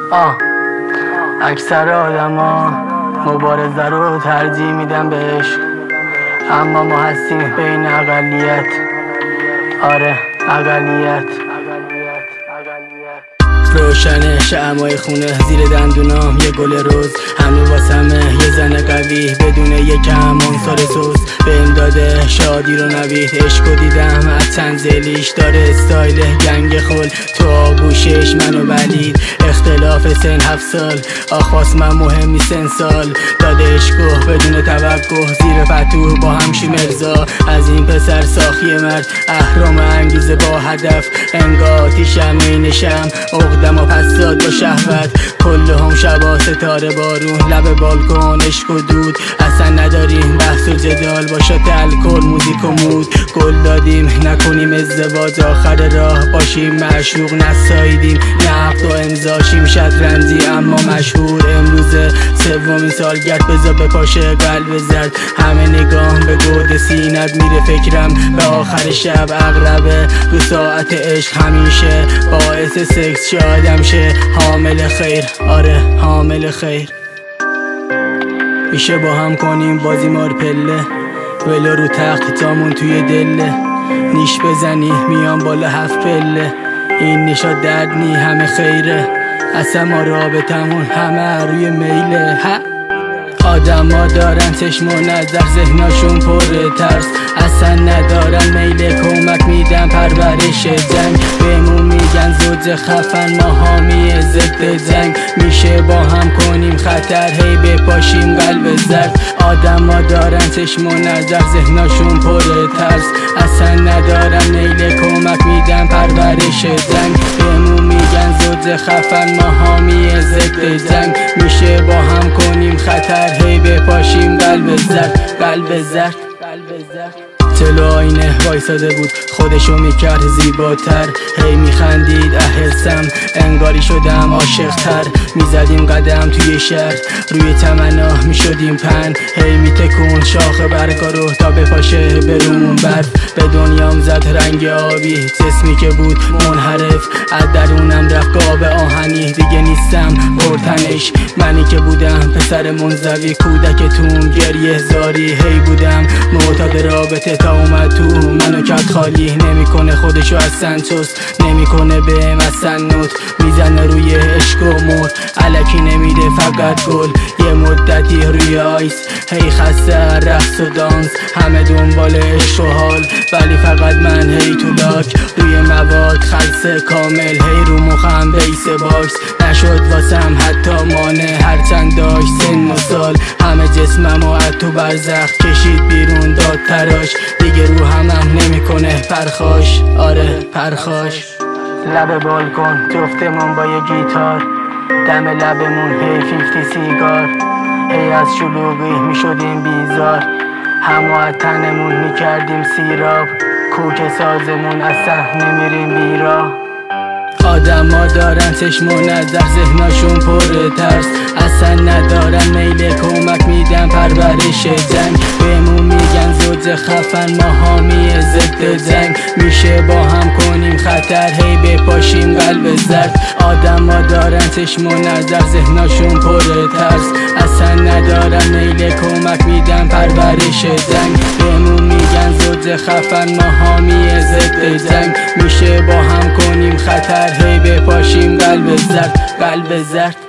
اکثر آدما مبارزه رو ترجیح میدن به عشق، اما ما هستیم بین اقلیت. آره اقلیت. روشنه شمعای خونه زیر دندونام یه گل روز، هنو واسمه یه زن قوی بدون یکم عنصر سوز. بهم داده شادی رو نوید، عشقو دیدم از تنزلیش داره استایل گنگ خل. تو آغوشش منو بلید، اختلاف سن 7 سال، آخواست من مهم نیست سال. داده عشقو بدون توقع زیر پتو با همشی مرزا. از این پسر ساخی مرد اهرام انگیزه با هدف، انگاتیشم اینشم اقدم و پس داد با شهوت. کلهم شبا ستاره بارون، لب بالکن عشق و دود. اصلا نداریم بحث و جدال با شات الکل موزیک و مود. گل دادیم نکنیم ازدواج، آخر راه باشیم معشوق نساییدیم. نقد و امضاشیم شطرنجی اما مشهور. امروز سومین سالگرد بزا بپاشه قلب زرد. همه نگاه به گرد سینت میره، فکرم به آخر شب اغلبه رو ساعت عشق همیشه باعث سکس شادم شه. حامل خیر، آره حامل خیر. میشه با هم کنیم بازی مار پله، ولو رو تخت جامون توی دله. نیش بزنی میان بالا 7 پله، این نشا درد نی همه خیره. اصلا ما رابطمون همه روی میله. آدم ها دارن چشم و نظر، ذهناشون پر ترس، اصلا ندارن میل کمک میدن پرورش جنگ. بهمون میگن زوج خفن، ما حامی ضد جنگ. میشه با هم کنیم خطر، هی بپاشیم قلب زرد. آدم ها دارن چشم و نظر، ذهناشون پر ترس، اصلا ندارن میل کمک میدن پرورش جنگ. بهمون میگن زوج خفن، ما حامی ضد جنگ. میشه با هم کنیم خطر، هی بپاشیم قلب زرد. قلب زرد. جلو آینه وایساده بود، خودشو میکرد زیباتر. هی میخندید احسم، انگاری شدم عاشق‌تر. میزدیم قدم توی شهر، روی تمنا میشدیم پن. هی میتکون شاخ برگا رو تا بپاشه برومون برف. به دنیام زد رنگ آبی، جسمی که بود منحرف. از درونم رفت قاب آهنی، دیگه نیستم پرتنش. منی که بودم پسر منزوی، کودکتون گریه زاری. هی بودم معتاد رابطه تا اومد تو منو کرد خالی. نمیکنه خودشو اصلا چست، نمیکنه بهم اصلا نوت. میزنه روی عشق و مرد، الکی نمیده فقط گل. یه مدتی روی آیس، هی خسته رقص و دانس. همه دنبال عشق و حال، ولی فقط من هی تو لاک. روی مواد خلص کامل، هی رو مخم بیس باکس. نشد واسم حتی مانع، هرچند داشت سن و سال. همه جسممو از تو برزخ کشید بیرون داد تراش. دیگه رو همم نمیکنه پرخاش، آره پرخاش. لب بالکن جفتمون با یه گیتار، دم لبمون هی 50 سیگار. هی از شلوغی میشدیم بیزار، همو از تنمون میکردیم سیراب. کوک سازمون اصلا نمیریم بیراه. آدم ها دارن چشم و نظر، ذهناشون پر ترس، اصلا ندارن میل کمک میدن پرورش جنگ. بهمون میگن زوج خفن، ما حامی ضد جنگ. میشه با هم کنیم خطر، هی بپاشیم قلب زرد. آدم ها دارن چشم و نظر، ذهناشون پر ترس، اصلا ندارن میل کمک میدن پرورش جنگ. بهمون میگن زوج خفن، ما حامی ضد جنگ. میشه با هم کنیم خطر، هی بپاشیم قلب زرد. قلب زرد.